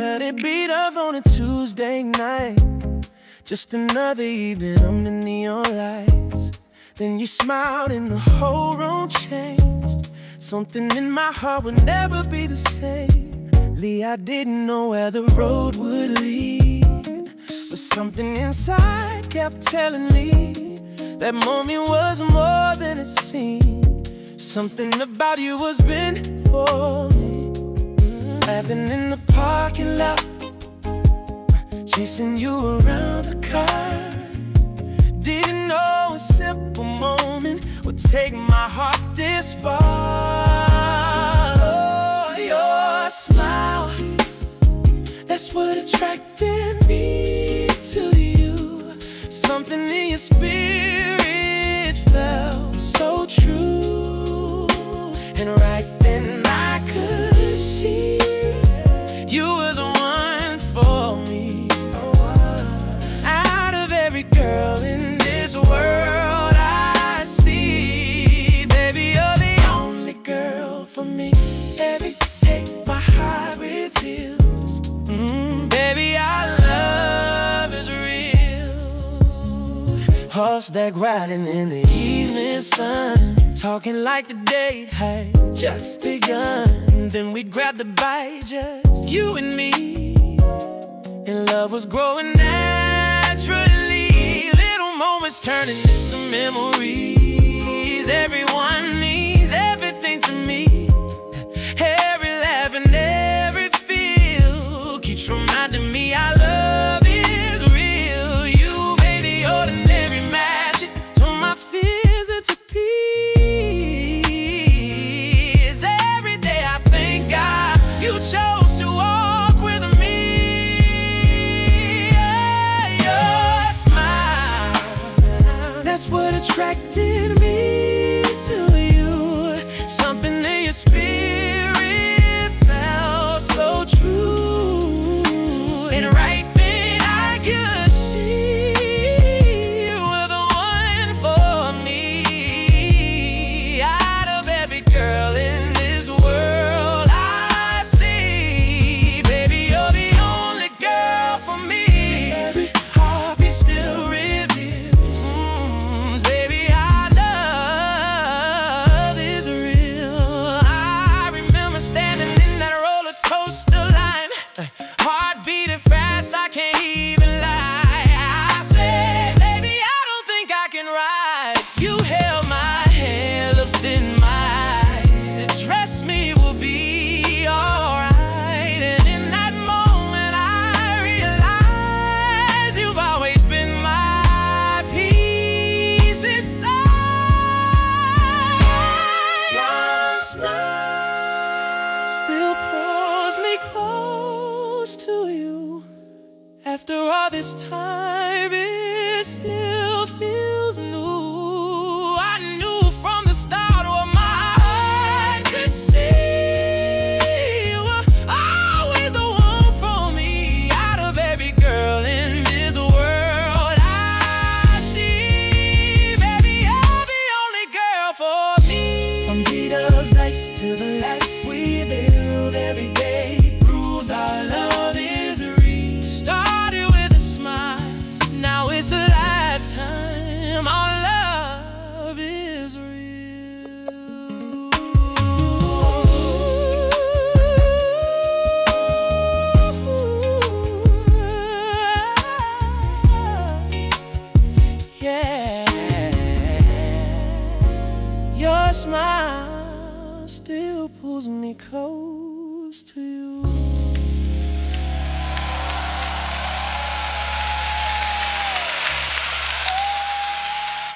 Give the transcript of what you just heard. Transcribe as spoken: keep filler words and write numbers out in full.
Let it beat up on a Tuesday night. Just another evening under neon lights. Then you smiled and the whole room changed. Something in my heart would never be the same. Lee, I didn't know where the road would lead, but something inside kept telling me that moment was more than it seemed. Something about you was meant for me. Laughing in the parking lot, chasing you around the car. Didn't know a simple moment would take my heart this far. Oh, your smile, that's what attracted me to you. Something in your spirit felt so true. And right then I could see you were the one for me. Out of every girl in this world I see, baby, you're the only girl for me. Every day my heart reveals, mm, baby, our love is real. Horseback riding in the evening sun, talking like the day had just begun. Then we grabbed the bite, just you and me, and love was growing naturally. Little moments turning into memories. Everyone means everything to me. Every laugh and every feel keeps reminding me our love is real. You, baby, ordinary magic, turn my fears into peace. Every day I thank God you chose to walk with me. Your smile, that's what attracted me to you. Something in your spirit felt so true. And right then I could see you were the one for me. Out of every girl in this world I see, baby, you're the only girl for me. Every heartbeat still reveals, mm, baby, our love is real. I remember standing in that roller coaster line, heart beating fast, I can't even lie. I said, baby, I don't think I can ride. You held my hand, looked in my eyes, said, trust me, we'll be alright. And in that moment I realized you've always been my peace inside. Your smile still pulls me close to you. After all this time, it still feels new. I knew from the start what my heart could see. You were always the one for me. Out of every girl in this world I see, baby, you're the only girl for me. From Beatles nights to the life we build every day proves our love is real. Started with a smile, now it's a lifetime. Our love is real. Yeah, your smile still pulls me close to you.